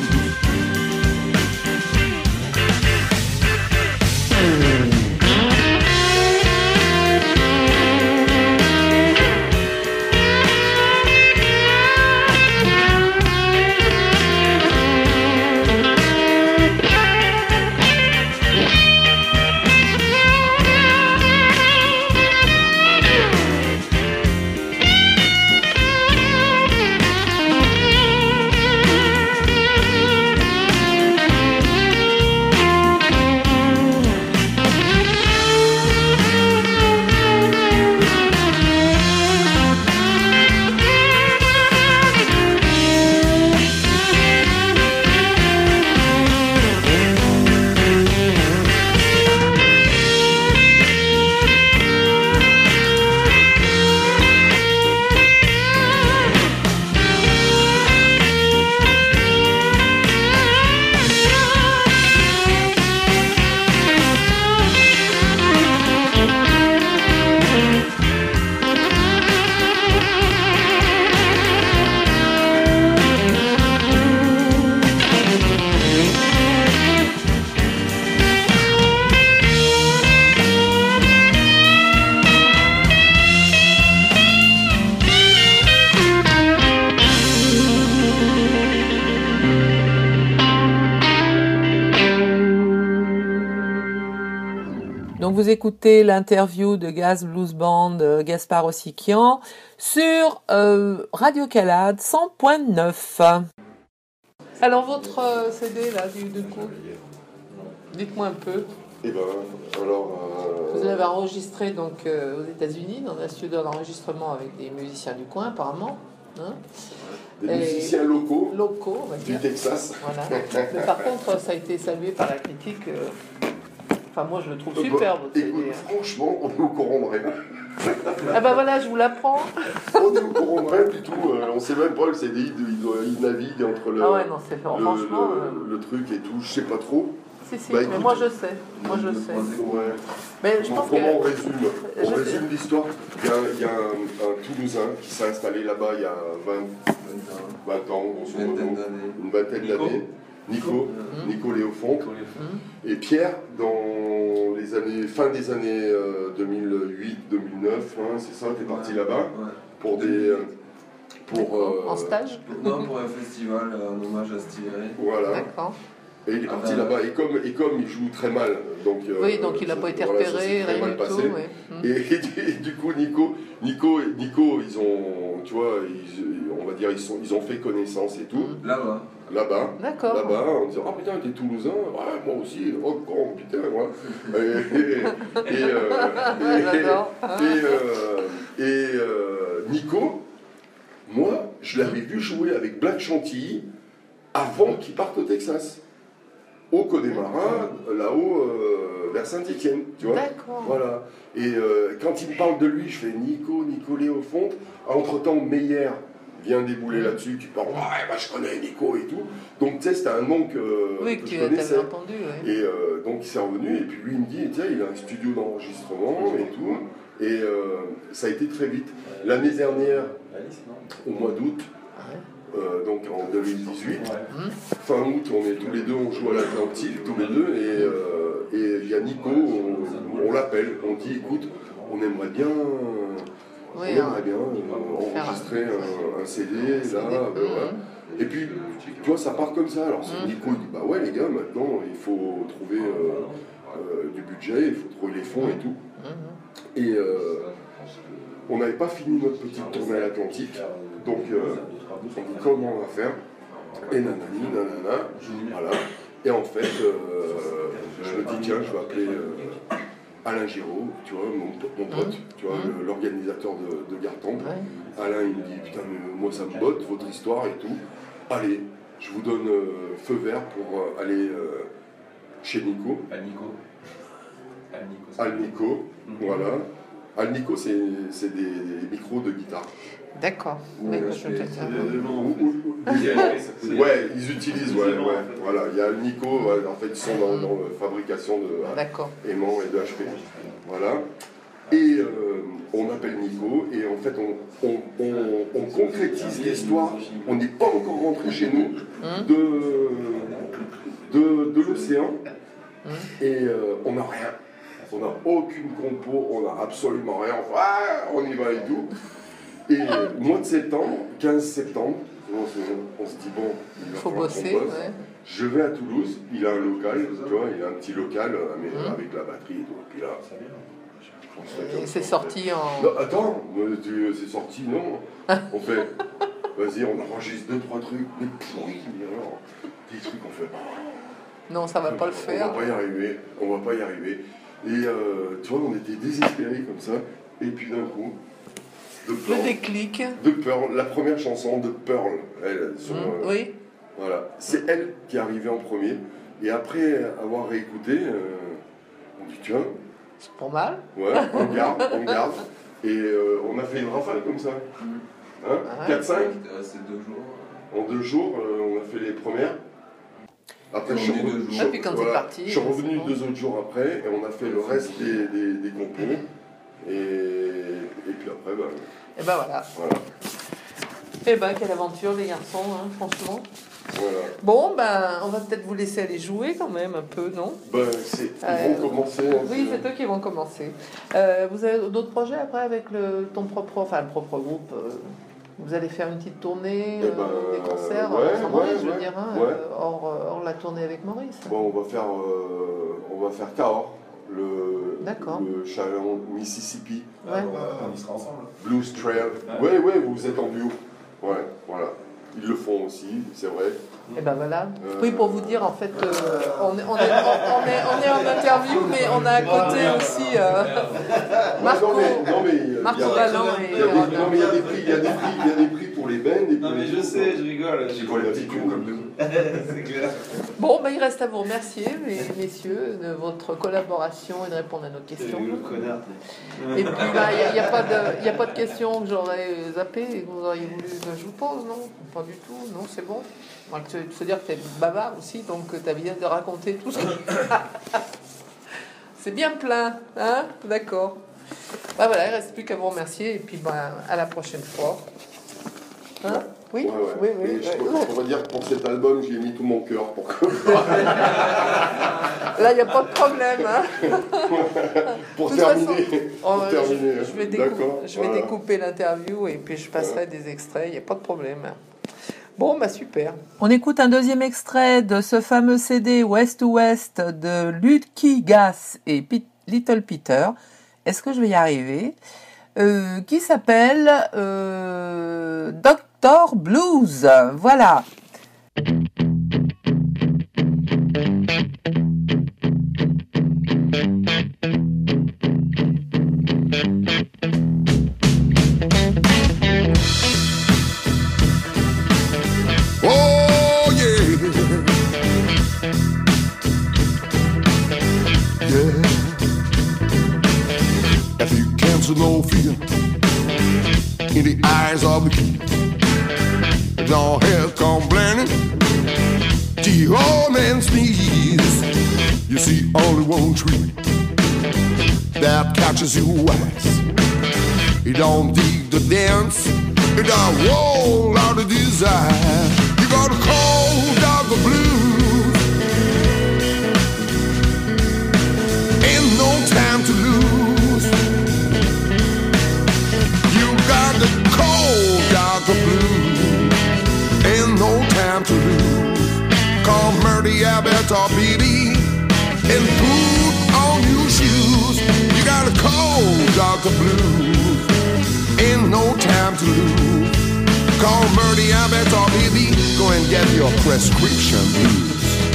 Donc vous écoutez l'interview de Gaz Blues Band, euh, Gaspard Ossiquian, sur euh, Radio Calade cent point neuf. Alors votre euh, C D là, du, du coup, dites-moi un peu. Eh ben, alors... Euh... Vous l'avez enregistré donc euh, aux États-Unis, dans un studio d'enregistrement avec des musiciens du coin apparemment. Hein, des et musiciens locaux, locaux on va dire. Du Texas. Voilà. Mais par contre, ça a été salué par la critique. Euh... Enfin, moi je le trouve superbe. Bah, écoute, franchement, on est au courant de rien. Ah bah voilà, je vous l'apprends. On est au courant de rien du tout. Euh, on sait même pas, le C D I, il, doit- il navigue entre le, Ah ouais, non, c'est le, franchement. le- euh, le truc et tout. Je sais pas trop. Si, si, Bah, mais écoute, moi je sais. Moi je sais. Ouais. Mais je Bon, pense comment on que. résume On Je sais. résume l'histoire. Il y a, il y a un, un Toulousain qui s'est installé là-bas il y a vingt, vingt ans, grosso Une modo. vingtaine d'années. Une vingtaine Nico. d'années. Nico, Mhm. Nico Léofont. Mhm. Et Pierre, dans les années, fin des années euh, deux mille huit deux mille neuf, hein, c'est ça, t'es parti là-bas Ouais. pour des. euh, pour. euh, En stage. Non, pour un festival, un hommage à Stillery. Voilà. D'accord. Et il est parti Ah ben, là-bas. Et comme, et comme il joue très mal, donc. euh, Oui, donc il n'a ça- pas été voilà, ça s'est repéré, très rien mal du passé. tout. ouais. Mhm. Et, et du coup, Nico, Nico, Nico, ils ont, tu vois, ils, on va dire, ils, sont, ils ont fait connaissance et tout, Là-bas. là-bas, D'accord. là-bas, en disant, ah putain, t'es Toulousain, ouais, moi aussi, oh con, putain, moi. Et, et, et, euh, et- J'adore. et, euh, et, euh, Nico, moi, je l'avais vu jouer avec Black Chantilly avant qu'il parte au Texas, au Connemara, là-haut, euh, vers Saint-Étienne, tu vois. D'accord. Voilà. Et euh, quand il me parle de lui, je fais Nico, Nico Léofont. Entre-temps, Meyer vient débouler là-dessus, qui parle, ouais, bah, je connais Nico et tout. Donc, tu sais, c'était un nom que, Oui, que que je tu avais connaissais. entendu. Ouais. Et euh, donc, il s'est revenu, et puis lui, il me dit, tiens, il a un studio d'enregistrement et tout. Et euh, ça a été très vite. L'année dernière, au mois d'août, euh, donc en deux mille dix-huit, fin août, on est tous les deux, on joue à l'Atlantique, tous les deux, et euh, et il y a Nico, on, on l'appelle, on dit, écoute, on aimerait bien, on Oui, aimerait hein. bien euh, Faire un- enregistrer un, un C D, là, C D. euh, Mhm. voilà. Et puis, tu vois, ça part comme ça. Alors, c'est Nico, il dit, bah ouais, les gars, maintenant, il faut trouver euh, euh, du budget, il faut trouver les fonds et tout. Mhm. Et euh, on n'avait pas fini notre petite tournée à l'Atlantique, donc euh, on dit comment on va faire. Et nanani, nanana, voilà. Et en fait, euh, je me dis, tiens, je vais appeler euh, Alain Giraud, tu vois, mon, mon pote, tu vois, le- l'organisateur de, de Gartempe. Ouais. Alain, il me dit, putain, mais moi ça me botte, votre histoire et tout. Allez, je vous donne euh, feu vert pour euh, aller euh, chez Nico. À Nico. À Nico. Al Nico, voilà. Al Nico, c'est c'est des, des micros de guitare. D'accord. Oui, Ouais, je c'est- te c'est dis. le nom, Ou- en fait. ou- ou- Ouais, ils utilisent, ouais, ouais. Voilà, il y a Al Nico, ouais, en fait, ils sont dans, dans la fabrication de D'accord. aimants et de H P. Voilà. Et euh, on appelle Nico, et en fait, on, on, on, on concrétise l'histoire. On n'est pas encore rentré chez nous de, de, de l'océan, et euh, on n'a rien. On n'a aucune compo, on n'a absolument rien. On, fait, ah, on y va et tout. Et mois de septembre, quinze septembre, on se, on se dit bon, il va Faut falloir bosser, qu'on bosse. ouais. Je vais à Toulouse, il a un local, tu vois, il a un petit local euh, mais Mmh. avec la batterie et tout. Et puis là, on se fait comme Et ça, c'est on sorti fait- en. Non, attends, euh, tu- c'est sorti, non. On fait, vas-y, on enregistre deux, trois trucs, mais pourris, mais alors, des trucs, on fait. Non, ça va pas le faire. On va pas y arriver, on va pas y arriver. Et euh, tu vois, on était désespérés comme ça, et puis d'un coup, de Le Pearl, déclic. de Pearl, la première chanson de Pearl, elle, sur, Mmh, euh, Oui. voilà, c'est elle qui est arrivée en premier. Et après avoir réécouté, euh, on dit tiens, C'est pas mal. ouais, on garde, on garde. Et euh, on a fait une rafale comme ça. Hein, Ouais. quatre cinq, C'était resté deux jours. en deux jours, euh, on a fait les premières. Après, On je suis, est deux revenu, jours. je- Ah, puis quand voilà, c'est parti, je suis c'est revenu bon. deux autres jours après, et on a fait le reste des, des, des compos. Et, et puis après, bah, Et ben voilà. voilà. Et ben quelle aventure les garçons, hein, franchement. voilà. Bon, ben on va peut-être vous laisser aller jouer quand même un peu, non? Ben, c'est, ils Euh, vont commencer. hein, Oui, c'est eux qui vont commencer. Euh, vous avez d'autres projets après avec le, ton propre, enfin le propre groupe euh, vous allez faire une petite tournée, Eh euh, ben, des concerts ouais, sans Maurice, ouais, je veux ouais, dire, hein, ouais. euh, hors, euh, hors la tournée avec Maurice. Bon, on va faire, euh, on va faire Cahors, le, D'accord. le chaland Mississippi Ouais. On y sera ensemble. Blues Trail. Ouais, ouais, vous êtes en duo. Ouais, voilà. Ils le font aussi, c'est vrai. Et ben voilà. Euh, Oui, pour vous dire, en fait, euh, on, est, on, est, on, est, on est en interview, mais on a à côté aussi euh, Marco, non, mais, non, mais, euh, Marco il y a- Balland il et y a des- euh, non, mais il y a des prix, il y a des prix, il y a des prix pour pour les bands et pour Non mais les je groupes, sais, hein. je rigole. J'ai pour les petits cons comme nous. C'est clair. Bon, ben, il reste à vous remercier, mes messieurs, de votre collaboration et de répondre à nos C'est questions. le connard. Et puis, il n'y a, a, pas de- y a pas de questions que j'aurais zappées et que vous auriez voulu que je vous pose, non? Pas du tout, non, c'est bon. On va te se dire que tu es bavard aussi, donc tu as bien de raconter tout ce que... C'est bien plein, hein? D'accord. Bah voilà, il ne reste plus qu'à vous remercier et puis ben, à la prochaine fois. Hein? Oui, Ouais, ouais. oui, oui. Et je, oui. on va dire que pour cet album, j'ai mis tout mon cœur pour que... Là, il n'y a pas de problème. Hein? pour De toute terminer. façon, pour oh, terminer. je, je vais, découper, D'accord, je vais voilà. découper l'interview et puis je passerai des extraits, il n'y a pas de problème. Bon, bah super. On écoute un deuxième extrait de ce fameux C D West to West de Lucky Gas et Pete- Little Peter. Est-ce que je vais y arriver? Euh, qui s'appelle euh, Doctor Blues. Voilà. Oh yeah, yeah. If you cancel no fear in the eyes of the king, long hair come blending to your old man's knees. You see only one tree that catches your eyes. You don't dig the dance, you don't roll out of desire. You got a cold dog of blues. Ain't no time to lose. You got the cold dog of blues. Ain't no time to lose. Call Murdy Abbott or B B and put on your shoes. You got a cold dog of blues. Ain't no time to lose. Call Murdy Abbott or B B. Go and get your prescription blues.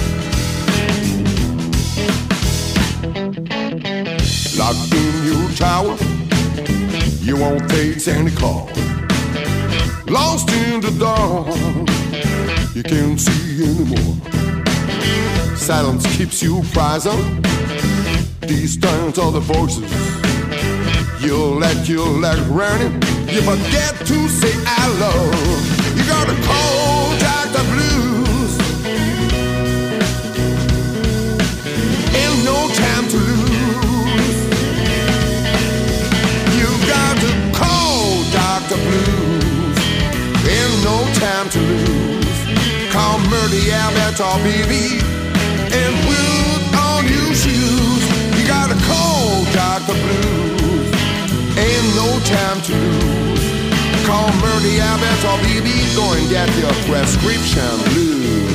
Locked in your tower, you won't take any call. Lost in the dark, you can't see anymore. Silence keeps you prisoned. These turns are the voices. You let your leg running. You forget to say I love. You got a cold Doctor Blues. Ain't no time to lose. You got the cold Doctor Blues. Ain't no time to lose. Call Murdy Abbott or B B and put on your shoes. You got a cold Doctor Blues. Ain't no time to lose. Call Murdy Abbott or B B. Go and get your prescription blues.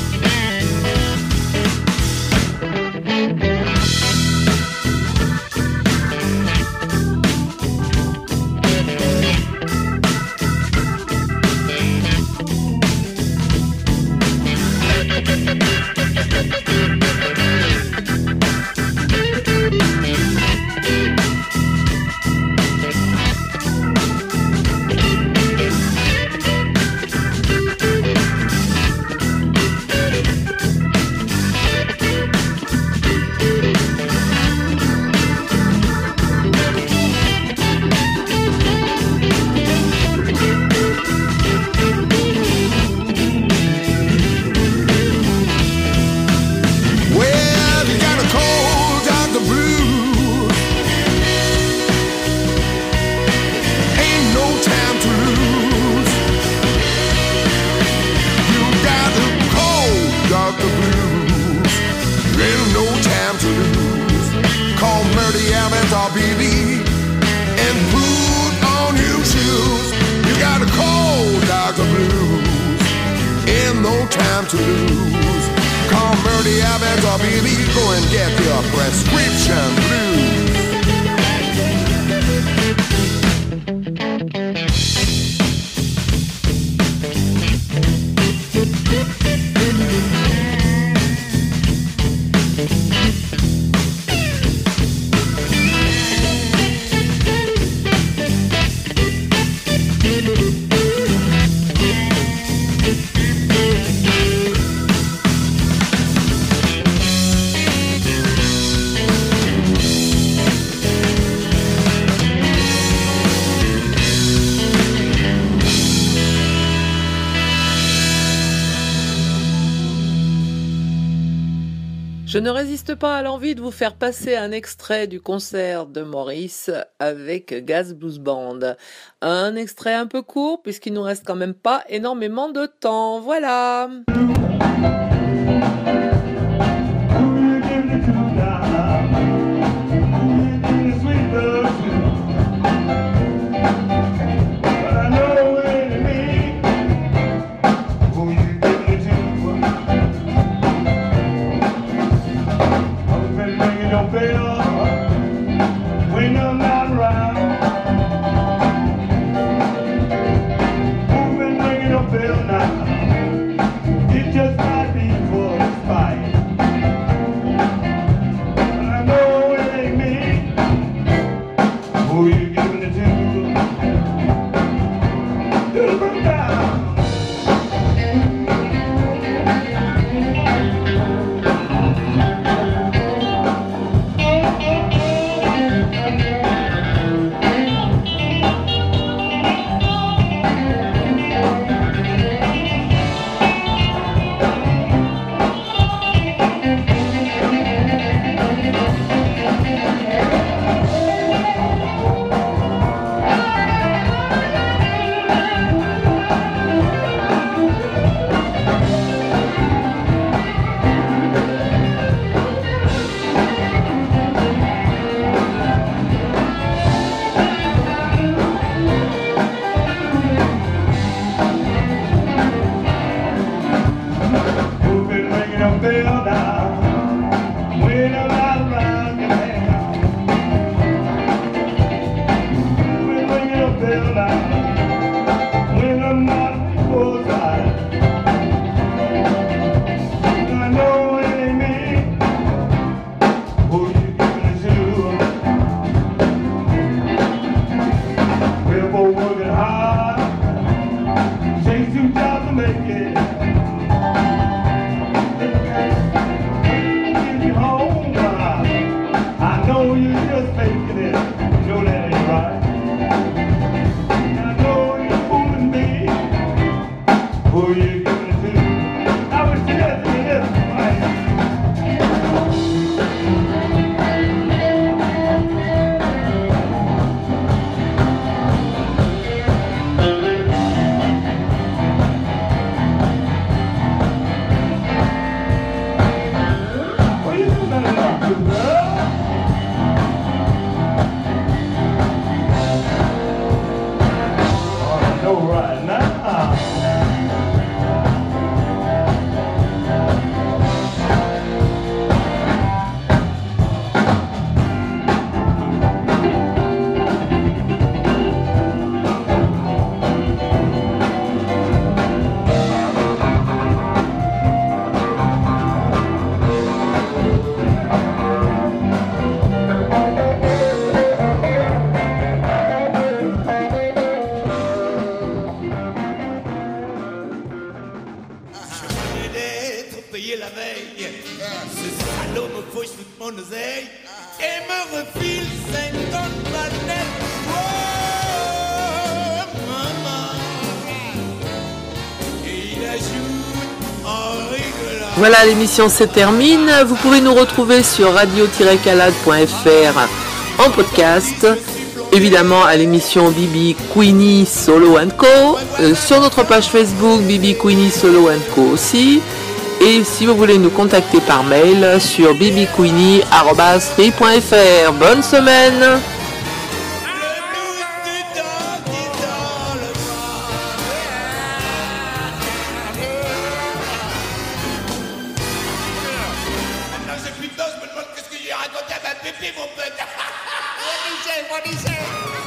Well, you got a cold Doctor Blues. Ain't no time to lose. You got a cold Doctor Blues. Ain't no time to lose. Call Murdy Abbott or B B and put on your shoes. You got a cold Doctor Blues. Ain't no time to lose. Call Murdy Abbott or B B. Go and get your prescription blues. Je ne résiste pas à l'envie de vous faire passer un extrait du concert de Maurice avec Gaz Blues Band. Un extrait un peu court puisqu'il nous reste quand même pas énormément de temps. Voilà. Voilà, l'émission se termine. Vous pouvez nous retrouver sur radio tiret calade point f r en podcast. Évidemment à l'émission Bibi Queenie Solo and Co. Euh, sur notre page Facebook Bibi Queenie Solo and Co aussi. Et si vous voulez nous contacter par mail sur bibiqueenie arobase free point f r. Bonne semaine. What he say? What he say?